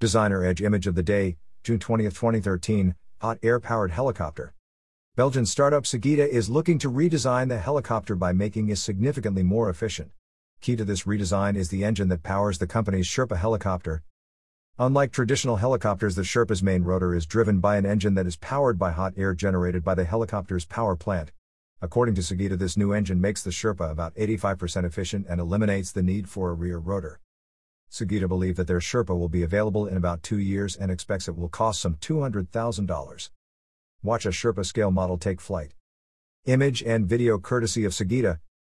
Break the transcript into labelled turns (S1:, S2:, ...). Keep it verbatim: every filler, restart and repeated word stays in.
S1: Designer Edge image of the day, June twentieth, twenty thirteen, hot air-powered helicopter. Belgian startup Sagita is looking to redesign the helicopter by making it significantly more efficient. Key to this redesign is the engine that powers the company's Sherpa helicopter. Unlike traditional helicopters, the Sherpa's main rotor is driven by an engine that is powered by hot air generated by the helicopter's power plant. According to Sagita, this new engine makes the Sherpa about eighty-five percent efficient and eliminates the need for a rear rotor. Sagita believe that their Sherpa will be available in about two years and expects it will cost some two hundred thousand dollars. Watch a Sherpa scale model take flight. Image and video courtesy of Sagita.